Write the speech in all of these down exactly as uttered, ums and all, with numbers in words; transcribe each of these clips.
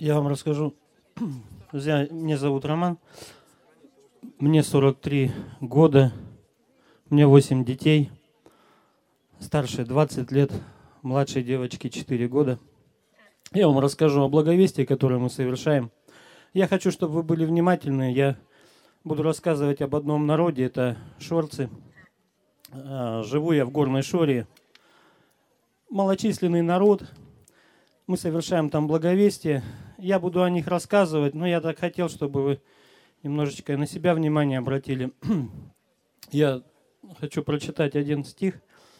Я вам расскажу. Друзья, меня зовут Роман. Мне сорок три года. У меня восемь детей. Старшей двадцать лет. Младшей девочке четыре года. Я вам расскажу о благовестии, которое мы совершаем. Я хочу, чтобы вы были внимательны. Я буду рассказывать об одном народе. Это шорцы. Живу я в Горной Шории. Малочисленный народ. Мы совершаем там благовестие. Я буду о них рассказывать, но я так хотел, чтобы вы немножечко на себя внимание обратили. Я хочу прочитать один стих.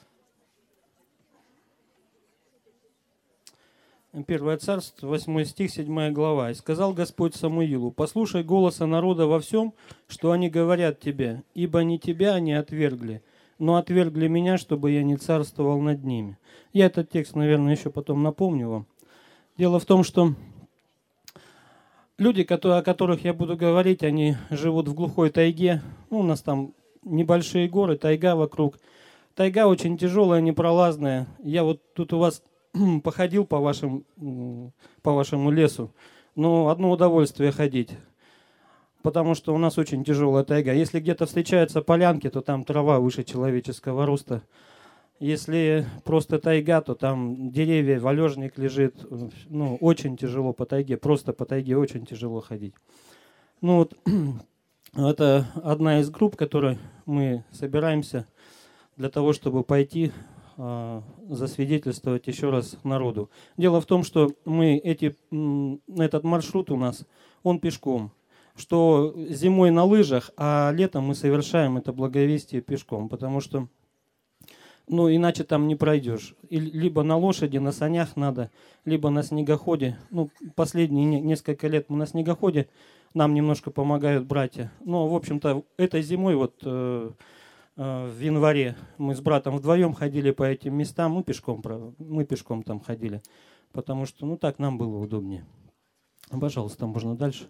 Первое царство, восьмой стих, седьмая глава. «И сказал Господь Самуилу: послушай голоса народа во всем, что они говорят тебе, ибо не тебя они отвергли, но отвергли меня, чтобы я не царствовал над ними». Я этот текст, наверное, еще потом напомню вам. Дело в том, что люди, о которых я буду говорить, они живут в глухой тайге. Ну, у нас там небольшие горы, тайга вокруг. Тайга очень тяжелая, непролазная. Я вот тут у вас походил по, вашим, по вашему лесу. Но одно удовольствие ходить. Потому что у нас очень тяжелая тайга. Если где-то встречаются полянки, то там трава выше человеческого роста. Если просто тайга, то там деревья, валежник лежит. Ну, очень тяжело по тайге. Просто по тайге очень тяжело ходить. Ну вот, это одна из групп, которой мы собираемся для того, чтобы пойти э, засвидетельствовать еще раз народу. Дело в том, что мы эти, этот маршрут у нас, он пешком. Что зимой на лыжах, а летом мы совершаем это благовестие пешком. Потому что ну, иначе там не пройдешь. И либо на лошади, на санях надо, либо на снегоходе. Ну, последние несколько лет мы на снегоходе, нам немножко помогают братья. Но, в общем-то, этой зимой, вот э, э, в январе, мы с братом вдвоем ходили по этим местам, мы пешком, мы пешком там ходили, потому что, ну, так нам было удобнее. Пожалуйста, можно дальше.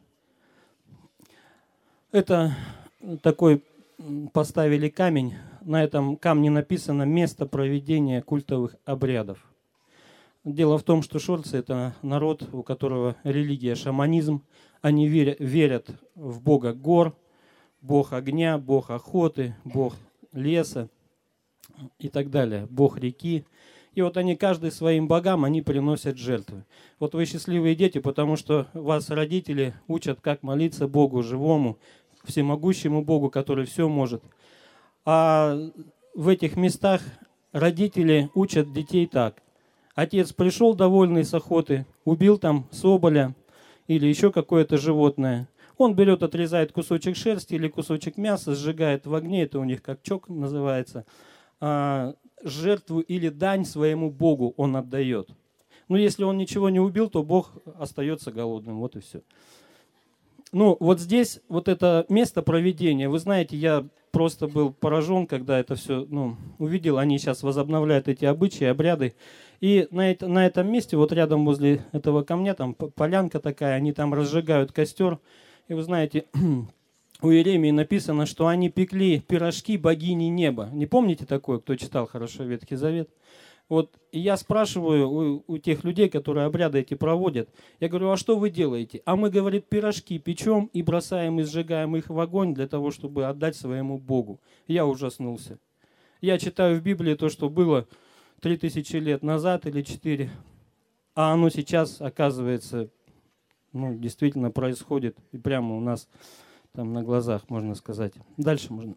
Это такой... Поставили камень, на этом камне написано «Место проведения культовых обрядов». Дело в том, что шорцы – это народ, у которого религия шаманизм. Они верят, верят в бога гор, бог огня, бог охоты, бог леса и так далее, бог реки. И вот они каждый своим богам, они приносят жертвы. Вот вы счастливые дети, потому что вас родители учат, как молиться Богу живому, всемогущему Богу, который все может. А в этих местах родители учат детей так. Отец пришел довольный с охоты, убил там соболя или еще какое-то животное. Он берет, отрезает кусочек шерсти или кусочек мяса, сжигает в огне, это у них как чок называется, а, жертву или дань своему Богу он отдает. Но если он ничего не убил, то Бог остается голодным, вот и все. Ну, вот здесь, вот это место проведения, вы знаете, я просто был поражен, когда это все, ну, увидел, они сейчас возобновляют эти обычаи, обряды. И на, это, на этом месте, вот рядом возле этого камня, там полянка такая, они там разжигают костер. И вы знаете, у Иеремии написано, что они пекли пирожки богини неба. Не помните такое, кто читал хорошо Ветхий Завет? Вот, и я спрашиваю у, у тех людей, которые обряды эти проводят, я говорю, а что вы делаете? А мы, говорит, пирожки печем и бросаем и сжигаем их в огонь для того, чтобы отдать своему Богу. Я ужаснулся. Я читаю в Библии то, что было три тысячи лет назад или четыре, а оно сейчас, оказывается, ну, действительно происходит, и прямо у нас там на глазах, можно сказать. Дальше можно.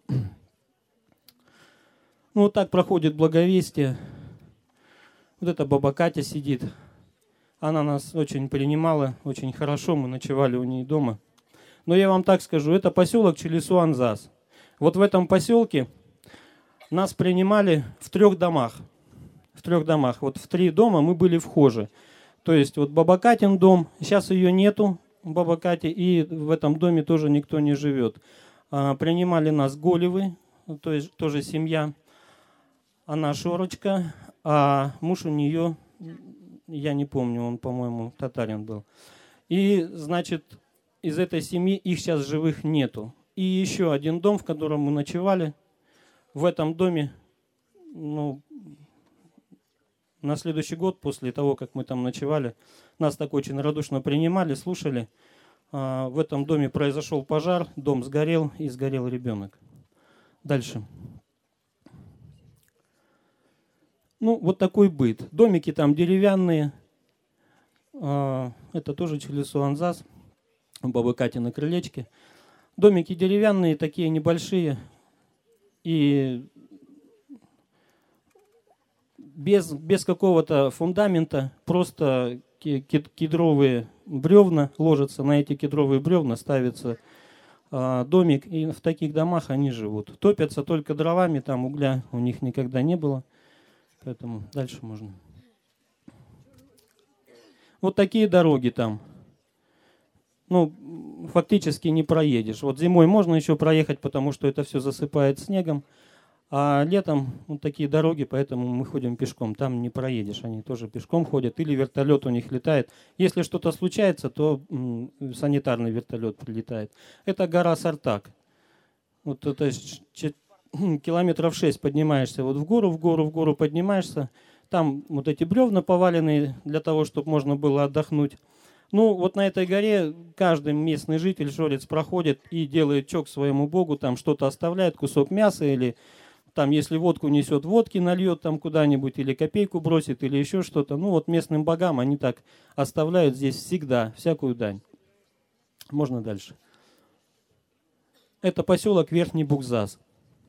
Ну, вот так проходит благовестие. Вот эта баба Катя сидит. Она нас очень принимала, очень хорошо. Мы ночевали у нее дома. Но я вам так скажу, это поселок Челесу-Анзас. Вот в этом поселке нас принимали в трех домах. В трех домах. Вот в три дома мы были вхожи. То есть вот баба Катин дом, сейчас ее нету, баба Кати, и в этом доме тоже никто не живет. А, принимали нас Голевы, то есть тоже семья. Она Шорочка. А муж у нее, я не помню, он, по-моему, татарин был. И, значит, из этой семьи их сейчас живых нету. И еще один дом, в котором мы ночевали. В этом доме, ну, на следующий год, после того, как мы там ночевали, Нас так очень радушно принимали, слушали. В этом доме произошел пожар, дом сгорел и сгорел ребенок. Дальше. Ну, вот такой быт. Домики там деревянные. Это тоже Челесуанзас, у бабы Кати на крылечке. Домики деревянные, такие небольшие. И без, без какого-то фундамента, просто кедровые бревна ложатся, на эти кедровые бревна ставится а, домик, и в таких домах они живут. Топятся только дровами, там угля у них никогда не было, поэтому дальше можно. Вот такие дороги там. Ну, фактически не проедешь. Вот зимой можно еще проехать, потому что это все засыпает снегом. А летом вот такие дороги, поэтому мы ходим пешком. Там не проедешь, они тоже пешком ходят. Или вертолет у них летает. Если что-то случается, то м, санитарный вертолет прилетает. Это гора Сартак. Вот это километров шесть поднимаешься вот в гору, в гору, в гору поднимаешься. Там вот эти бревна поваленные для того, чтобы можно было отдохнуть. Ну, вот на этой горе каждый местный житель, жорец, проходит и делает чок своему богу, там что-то оставляет, кусок мяса или там, если водку несет, водки нальет там куда-нибудь, или копейку бросит, или еще что-то. Ну, вот местным богам они так оставляют здесь всегда всякую дань. Можно дальше. Это поселок Верхний Бугзас.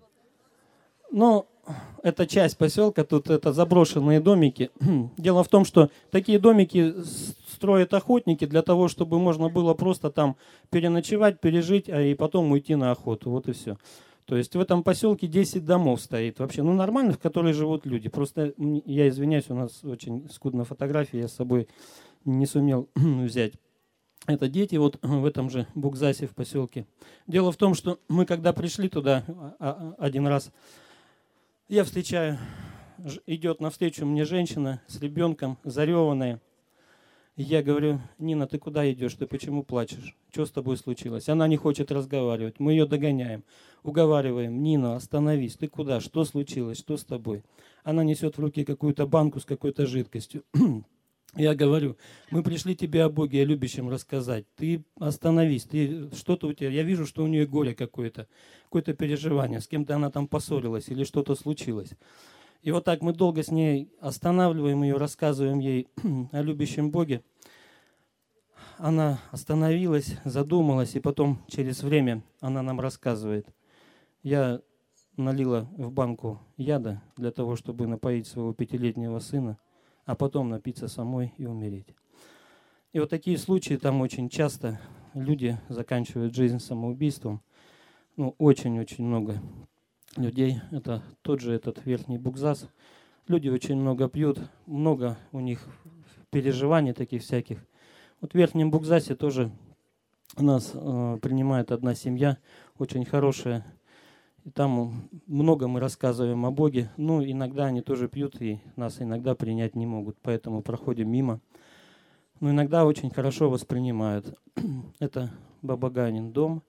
Но это часть поселка, тут это заброшенные домики. Дело в том, что такие домики строят охотники для того, чтобы можно было просто там переночевать, пережить, а и потом уйти на охоту. Вот и все. То есть в этом поселке десять домов стоит вообще, ну нормальных, в которых живут люди. Просто, я извиняюсь, у нас очень скудная фотография, я с собой не сумел взять. Это дети вот в этом же Бугзасе в поселке. Дело в том, что мы когда пришли туда один раз, я встречаю, идет навстречу мне женщина с ребенком, зареванная. Я говорю: Нина, ты куда идешь? Ты почему плачешь? Что с тобой случилось? Она не хочет разговаривать. Мы ее догоняем, уговариваем: Нина, остановись. Ты куда? Что случилось? Что с тобой? Она несет в руки какую-то банку с какой-то жидкостью. Я говорю: мы пришли тебе о Боге, о любящем рассказать. Ты остановись. Ты, что-то у тебя. Я вижу, что у нее горе какое-то, какое-то переживание. С кем-то она там поссорилась или что-то случилось. И вот так мы долго с ней останавливаем ее, рассказываем ей о любящем Боге. Она остановилась, задумалась, и потом через время она нам рассказывает: я налила в банку яда для того, чтобы напоить своего пятилетнего сына, а потом напиться самой и умереть. И вот такие случаи там очень часто. Люди заканчивают жизнь самоубийством. Ну, очень-очень много людей. Это тот же этот Верхний Бугзас. Люди очень много пьют, много у них переживаний таких всяких. Вот в Верхнем Бугзасе тоже нас э, принимает одна семья, очень хорошая. И там много мы рассказываем о Боге. Ну, иногда они тоже пьют и нас иногда принять не могут, поэтому проходим мимо. Но иногда очень хорошо воспринимают. Это Бабаганин дом.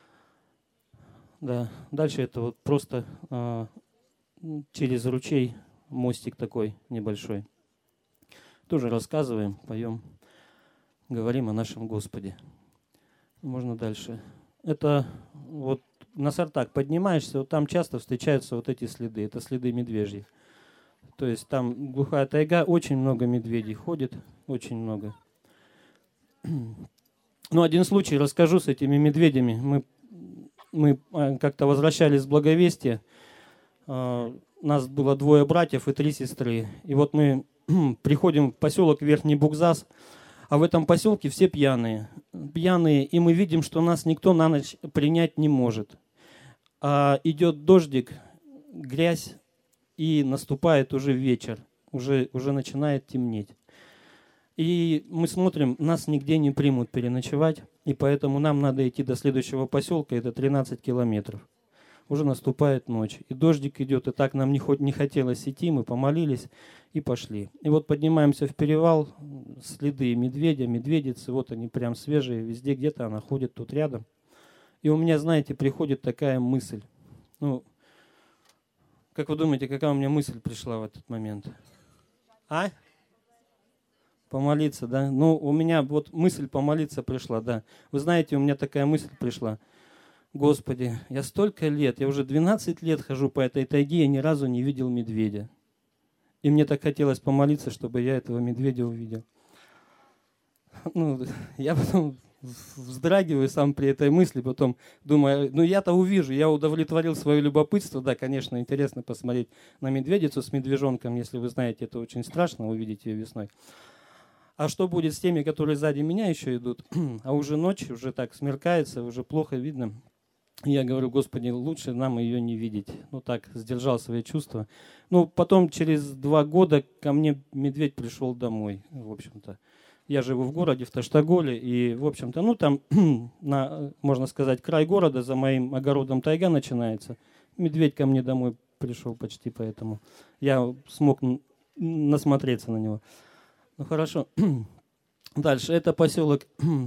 Да. Дальше это вот просто э, через ручей мостик такой небольшой. Тоже рассказываем, поем, говорим о нашем Господе. Можно дальше. Это вот на Сартак поднимаешься, вот там часто встречаются вот эти следы. Это следы медвежьи. То есть там глухая тайга, очень много медведей ходит, очень много. Ну, один случай расскажу с этими медведями. Мы, мы как-то возвращались с Благовестия. Нас было двое братьев и три сестры. И вот мы приходим в поселок Верхний Бугзас, а в этом поселке все пьяные. Пьяные, и мы видим, что нас никто на ночь принять не может. А идет дождик, грязь, и наступает уже вечер, уже, уже начинает темнеть. И мы смотрим, нас нигде не примут переночевать, и поэтому нам надо идти до следующего поселка, это тринадцать километров. Уже наступает ночь, и дождик идет, и так нам не, не хотелось идти, мы помолились и пошли. И вот поднимаемся в перевал, следы медведя, медведицы, вот они прям свежие, везде где-то она ходит тут рядом. И у меня, знаете, приходит такая мысль. Ну, как вы думаете, какая у меня мысль пришла в этот момент? А? Помолиться, да? Ну, у меня вот мысль помолиться пришла, да. Вы знаете, у меня такая мысль пришла. Господи, я столько лет, я уже двенадцать лет хожу по этой тайге, я ни разу не видел медведя. И мне так хотелось помолиться, чтобы я этого медведя увидел. Ну, я потом вздрагиваю сам при этой мысли, потом думаю, ну я-то увижу, я удовлетворил свое любопытство. Да, конечно, интересно посмотреть на медведицу с медвежонком, если вы знаете, это очень страшно, увидеть ее весной. А что будет с теми, которые сзади меня еще идут? А уже ночь, уже так смеркается, уже плохо видно. Я говорю, Господи, лучше нам ее не видеть. Ну так, сдержал свои чувства. Ну, потом через два года ко мне медведь пришел домой, в общем-то. Я живу в городе, в Таштаголе, и, в общем-то, ну там, на, можно сказать, край города, за моим огородом тайга начинается. Медведь ко мне домой пришел почти, поэтому я смог насмотреться на него. Ну хорошо. Дальше. Это поселок,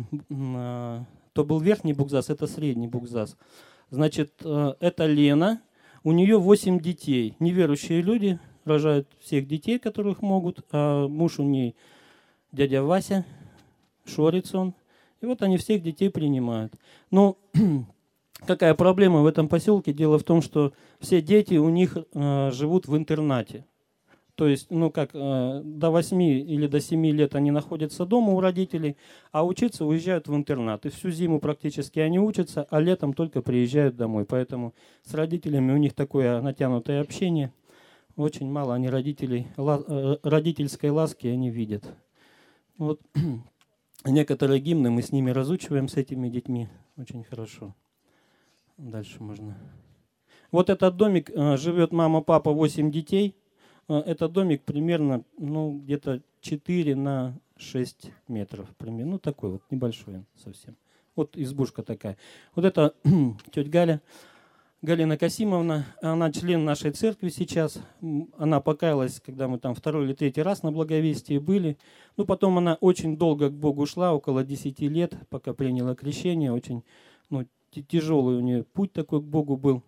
то был верхний Бугзас, это средний Бугзас. Значит, это Лена, у нее восемь детей. Неверующие люди рожают всех детей, которых могут, а муж у ней дядя Вася, шорец он. И вот они всех детей принимают. Но какая проблема в этом поселке? Дело в том, что все дети у них э, живут в интернате. То есть, ну как, э, до восьми или до семи лет они находятся дома у родителей, а учиться уезжают в интернат. И всю зиму практически они учатся, а летом только приезжают домой. Поэтому с родителями у них такое натянутое общение. Очень мало они родителей, ла, э, родительской ласки они видят. Вот некоторые гимны мы с ними разучиваем, с этими детьми. Очень хорошо. Дальше можно. Вот этот домик, э, живет мама, папа, восемь детей. Этот домик примерно, ну, где-то четыре на шесть метров. Примерно. Ну, такой вот, небольшой он совсем. Вот избушка такая. Вот это тетя Галя, Галина Касимовна, она член нашей церкви сейчас. Она покаялась, когда мы там второй или третий раз на благовестии были. Ну, потом она очень долго к Богу шла, около десяти лет, пока приняла крещение. Очень, ну, тяжелый у нее путь такой к Богу был.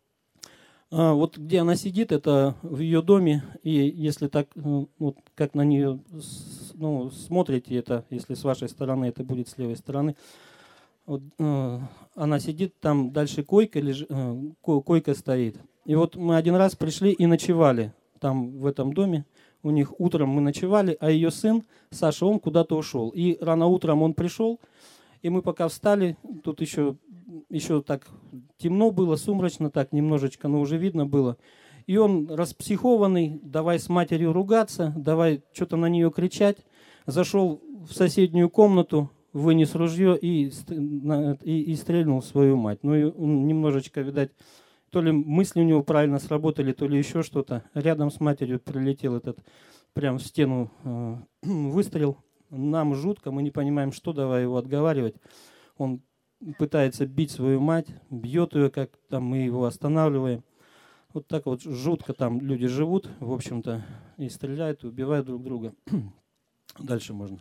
А вот где она сидит, это в ее доме, и если так, вот как на нее, ну, смотрите, это, если с вашей стороны, это будет с левой стороны, вот, э, она сидит, там дальше койка, леж, э, койка стоит. И вот мы один раз пришли и ночевали там в этом доме, у них утром мы ночевали, а ее сын, Саша, он куда-то ушел. И рано утром он пришел, и мы пока встали, тут еще... Еще так темно было, сумрачно так немножечко, но уже видно было. И он распсихованный, давай с матерью ругаться, давай что-то на нее кричать. Зашел в соседнюю комнату, вынес ружье и, и, и стрельнул в свою мать. Ну и он немножечко, видать, то ли мысли у него правильно сработали, то ли еще что-то. Рядом с матерью прилетел этот, прям в стену э, выстрел. Нам жутко, мы не понимаем, что, давай его отговаривать. Он пытается бить свою мать, бьет ее, как там мы его останавливаем. Вот так вот жутко там люди живут, в общем-то, и стреляют, и убивают друг друга. Дальше можно.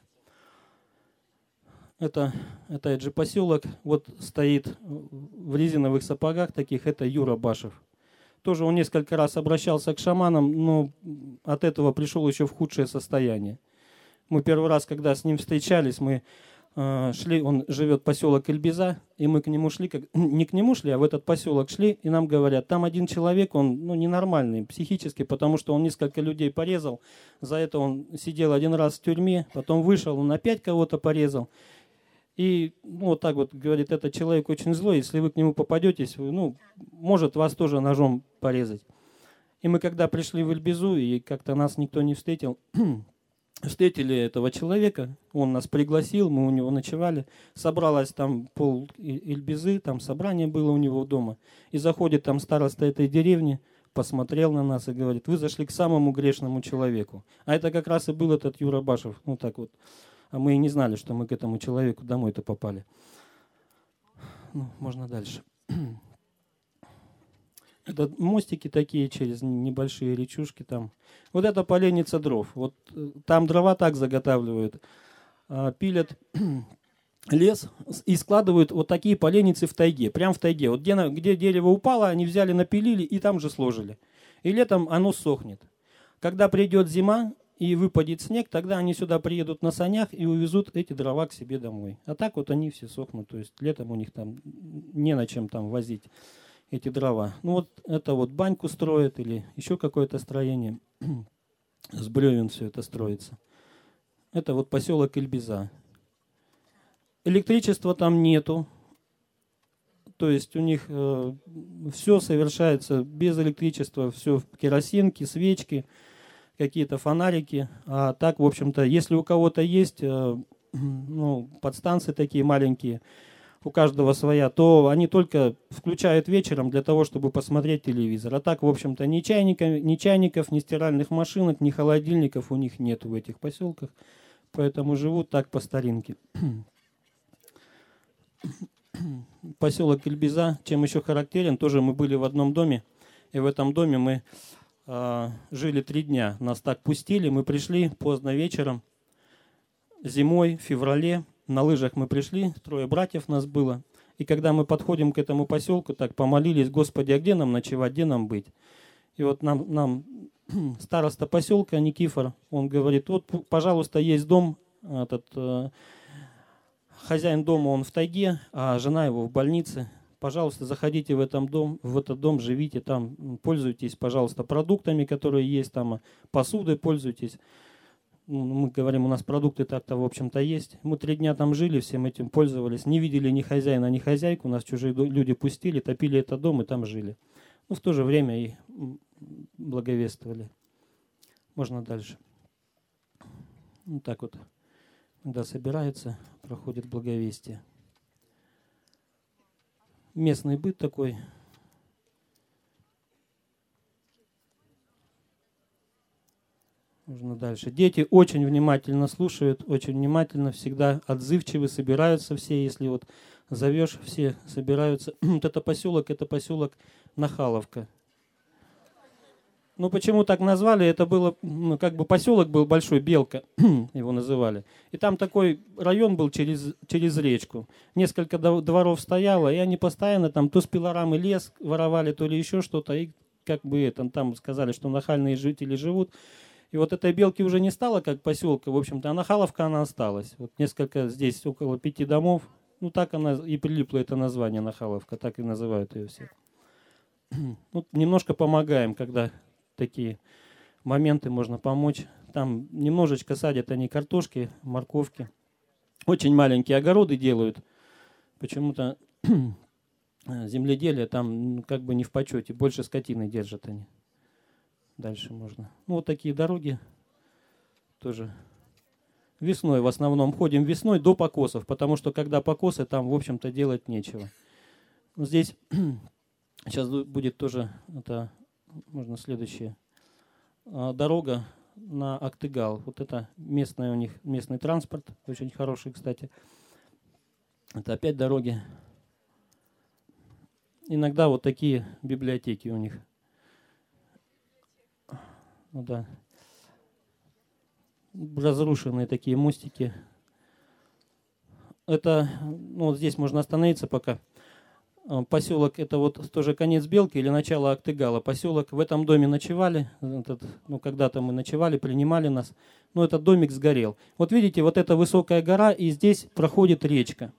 Это, это же поселок, вот стоит в резиновых сапогах таких, это Юра Башев. Тоже он несколько раз обращался к шаманам, но от этого пришел еще в худшее состояние. Мы первый раз, когда с ним встречались, мы шли, он живет поселок Эльбиза, и мы к нему шли, как, не к нему шли, а в этот поселок шли, и нам говорят, там один человек, он ну, ненормальный психически, потому что он несколько людей порезал, за это он сидел один раз в тюрьме, потом вышел, он опять кого-то порезал, и ну, вот так вот говорит, этот человек очень злой, если вы к нему попадетесь, вы, ну, может вас тоже ножом порезать. И мы когда пришли в Эльбизу, и как-то нас никто не встретил, встретили этого человека, он нас пригласил, мы у него ночевали, собралось там пол Эльбизы, там собрание было у него дома, и заходит там староста этой деревни, посмотрел на нас и говорит, вы зашли к самому грешному человеку. А это как раз и был этот Юра Башев, ну так вот, а мы и не знали, что мы к этому человеку домой-то попали. Ну, можно дальше. Это мостики такие через небольшие речушки там. Вот это поленница дров. Вот там дрова так заготавливают. Пилят лес и складывают вот такие поленницы в тайге. Прям в тайге. Вот где, где дерево упало, они взяли, напилили и там же сложили. И летом оно сохнет. Когда придет зима, и выпадет снег, тогда они сюда приедут на санях и увезут эти дрова к себе домой. А так вот они все сохнут, то есть летом у них там не на чем там возить эти дрова. Ну вот это вот баньку строят или еще какое-то строение. С бревен все это строится. Это вот поселок Ильбеза. Электричества там нету. То есть у них э, все совершается без электричества, все керосинки, свечки, какие-то фонарики. А так, в общем-то, если у кого-то есть э, ну, подстанции такие маленькие, у каждого своя, то они только включают вечером для того, чтобы посмотреть телевизор. А так, в общем-то, ни чайников, ни чайников, ни стиральных машинок, ни холодильников у них нет в этих поселках. Поэтому живут так по старинке. Поселок Ильбеза, чем еще характерен, тоже мы были в одном доме. И в этом доме мы э, жили три дня. Нас так пустили, мы пришли поздно вечером, зимой, в феврале. На лыжах мы пришли, трое братьев нас было. И когда мы подходим к этому поселку, так помолились: Господи, а где нам ночевать, где нам быть? И вот нам, нам староста поселка Никифор, он говорит: вот, пожалуйста, есть дом, этот, э, хозяин дома, он в тайге, а жена его в больнице. Пожалуйста, заходите в, этом дом, в этот дом, живите там, пользуйтесь, пожалуйста, продуктами, которые есть там, посудой пользуйтесь. Мы говорим, у нас продукты так-то, в общем-то, есть. Мы три дня там жили, всем этим пользовались. Не видели ни хозяина, ни хозяйку. Нас чужие люди пустили, топили этот дом и там жили. Ну, в то же время и благовествовали. Можно дальше. Вот так вот, когда собираются, проходит благовестие. Местный быт такой. Можно дальше. Дети очень внимательно слушают, очень внимательно, всегда отзывчивы, собираются все. Если вот зовешь, все собираются. Вот это поселок, это поселок Нахаловка. Ну, почему так назвали? Это было, ну, как бы поселок был большой, Белка, его называли. И там такой район был через, через речку. Несколько дворов стояло, и они постоянно там то с пилорамы лес воровали, то ли еще что-то. И как бы это, там сказали, что нахальные жители живут. И вот этой Белки уже не стало как поселка, в общем-то, а Нахаловка она осталась. Вот несколько, здесь около пяти домов, ну так она и прилипло это название Нахаловка, так и называют ее все. Ну, немножко помогаем, когда такие моменты можно помочь. Там немножечко садят они картошки, морковки. Очень маленькие огороды делают. Почему-то земледелие там как бы не в почете, больше скотины держат они. Дальше можно. Ну, вот такие дороги тоже. Весной в основном ходим весной до покосов, потому что когда покосы, там, в общем-то, делать нечего. Здесь сейчас будет тоже, это можно следующее. Дорога на Актыгал. Вот это местный у них, местный транспорт, очень хороший, кстати. Это опять дороги. Иногда вот такие библиотеки у них. Ну да. Разрушенные такие мостики. Это, ну вот здесь можно остановиться пока. Поселок, это вот тоже конец Белки или начало Актыгала. Поселок, в этом доме ночевали, этот, ну когда-то мы ночевали, принимали нас. Но этот домик сгорел. Вот видите, вот эта высокая гора, и здесь проходит речка.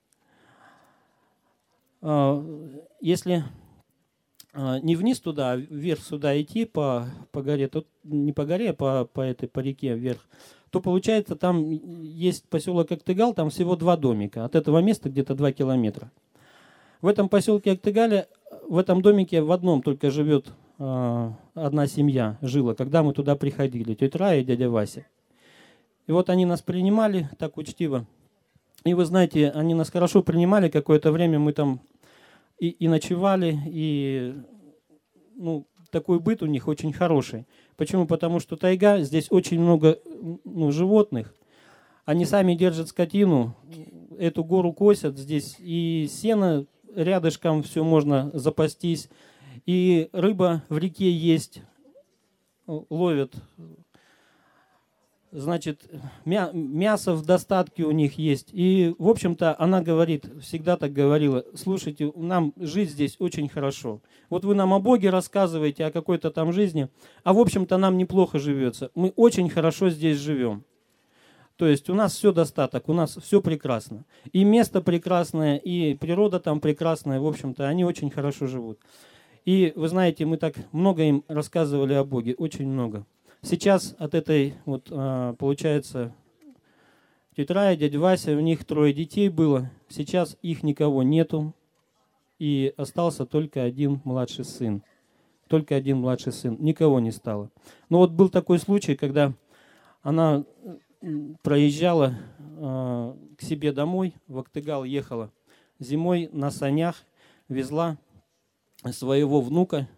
Если не вниз туда, а вверх сюда идти по, по горе, то не по горе, а по, по этой по реке вверх, то получается там есть поселок Актыгал, там всего два домика. От этого места где-то два километра. В этом поселке Актыгале, в этом домике в одном только живет э, одна семья, жила, когда мы туда приходили, тетя Рая и дядя Вася. И вот они нас принимали так учтиво. И вы знаете, они нас хорошо принимали, какое-то время мы там и, и ночевали, и ну, такой быт у них очень хороший. Почему? Потому что тайга, здесь очень много ну, животных. Они сами держат скотину, эту гору косят здесь, и сено рядышком все можно запастись. И рыба в реке есть, ловят. Значит, мя мясо в достатке у них есть. И, в общем-то, она говорит, всегда так говорила: слушайте, нам жить здесь очень хорошо. Вот вы нам о Боге рассказываете, о какой-то там жизни, а, в общем-то, нам неплохо живется. Мы очень хорошо здесь живем. То есть у нас все достаток, у нас все прекрасно. И место прекрасное, и природа там прекрасная, в общем-то, они очень хорошо живут. И вы знаете, мы так много им рассказывали о Боге, очень много. Сейчас от этой, вот, получается, тетя Рая, дядя Вася, у них трое детей было. Сейчас их никого нету. И остался только один младший сын. Только один младший сын. Никого не стало. Но вот был такой случай, когда она проезжала э, к себе домой, в Актыгал ехала. Зимой на санях везла своего внука.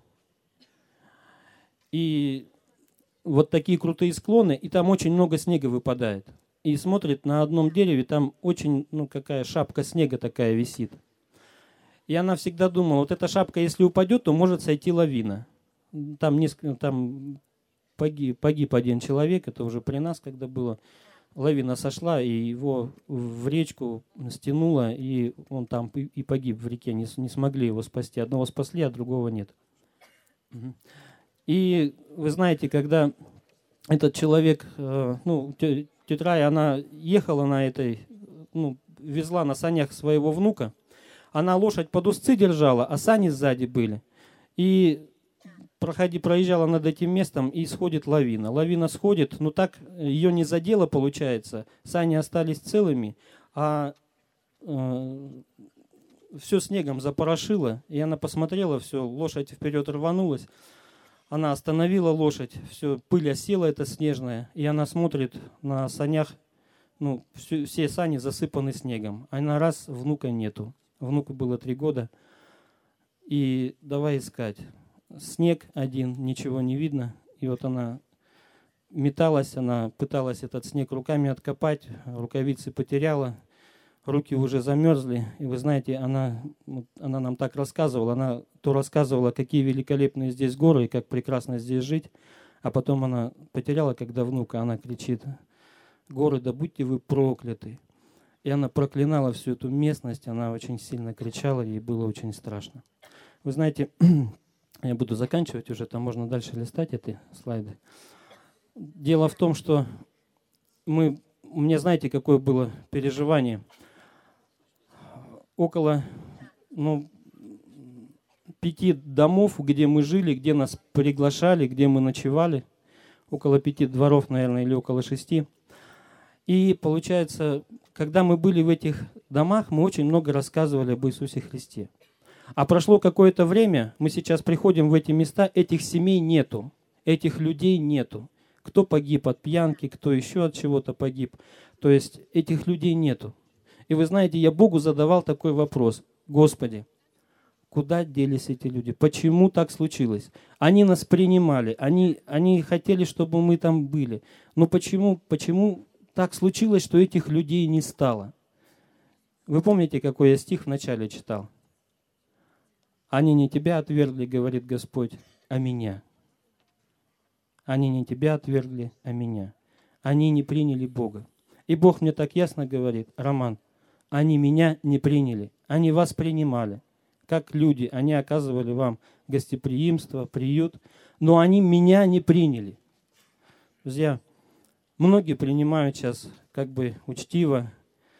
И вот такие крутые склоны, и там очень много снега выпадает. И смотрит на одном дереве, там очень, ну, какая шапка снега такая висит. И она всегда думала, вот эта шапка, если упадет, то может сойти лавина. Там, несколько, там погиб, погиб один человек, это уже при нас, когда было. Лавина сошла, и его в речку стянуло, и он там и погиб в реке. Не, не смогли его спасти. Одного спасли, а другого нет. И вы знаете, когда этот человек, ну, тетя Рая, она ехала на этой, ну, везла на санях своего внука, она лошадь под узцы держала, а сани сзади были. И проходи, проезжала над этим местом, и сходит лавина. Лавина сходит, но так ее не задело, получается. Сани остались целыми, а э, все снегом запорошило. И она посмотрела, все, лошадь вперед рванулась. Она остановила лошадь, все, пыль осела эта снежная, и она смотрит на санях, ну, все, все сани засыпаны снегом. Она раз, внука нету. Внуку было три года. И давай искать. Снег один, ничего не видно. И вот она металась, она пыталась этот снег руками откопать, рукавицы потеряла, руки уже замерзли. И вы знаете, она, она нам так рассказывала, она то рассказывала, какие великолепные здесь горы и как прекрасно здесь жить, а потом она потеряла, когда внука, она кричит: горы, да будьте вы прокляты. И она проклинала всю эту местность, она очень сильно кричала, ей было очень страшно. Вы знаете, я буду заканчивать уже, там можно дальше листать эти слайды. Дело в том, что мы, мне знаете, какое было переживание. Около, ну, пяти домов, где мы жили, где нас приглашали, где мы ночевали. Около пяти дворов, наверное, или около шести. И получается, когда мы были в этих домах, мы очень много рассказывали об Иисусе Христе. А прошло какое-то время, мы сейчас приходим в эти места, этих семей нету, этих людей нету. Кто погиб от пьянки, кто еще от чего-то погиб. То есть этих людей нету. И вы знаете, я Богу задавал такой вопрос: Господи, куда делись эти люди? Почему так случилось? Они нас принимали, они, они хотели, чтобы мы там были. Но почему, почему так случилось, что этих людей не стало? Вы помните, какой я стих вначале читал? Они не тебя отвергли, говорит Господь, а меня. Они не тебя отвергли, а меня. Они не приняли Бога. И Бог мне так ясно говорит: Роман, они меня не приняли, они вас принимали. Как люди, они оказывали вам гостеприимство, приют, но они меня не приняли. Друзья, многие принимают сейчас как бы учтиво,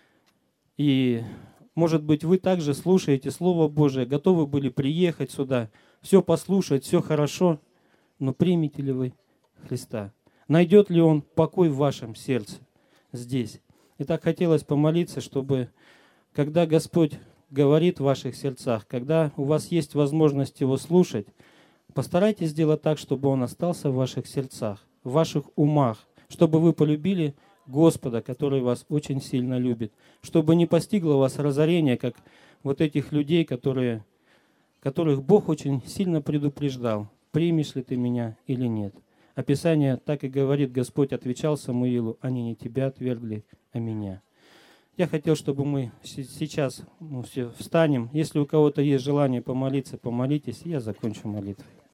и, может быть, вы также слушаете Слово Божие, готовы были приехать сюда, все послушать, все хорошо, но примете ли вы Христа? Найдет ли Он покой в вашем сердце здесь? И так хотелось помолиться, чтобы, когда Господь говорит в ваших сердцах, когда у вас есть возможность Его слушать, постарайтесь сделать так, чтобы Он остался в ваших сердцах, в ваших умах, чтобы вы полюбили Господа, который вас очень сильно любит, чтобы не постигло вас разорение, как вот этих людей, которые, которых Бог очень сильно предупреждал: примешь ли ты меня или нет. А Писание так и говорит: Господь отвечал Самуилу: они не тебя отвергли, а меня. Я хотел, чтобы мы сейчас, ну, все встанем. Если у кого-то есть желание помолиться, помолитесь, и я закончу молитвой.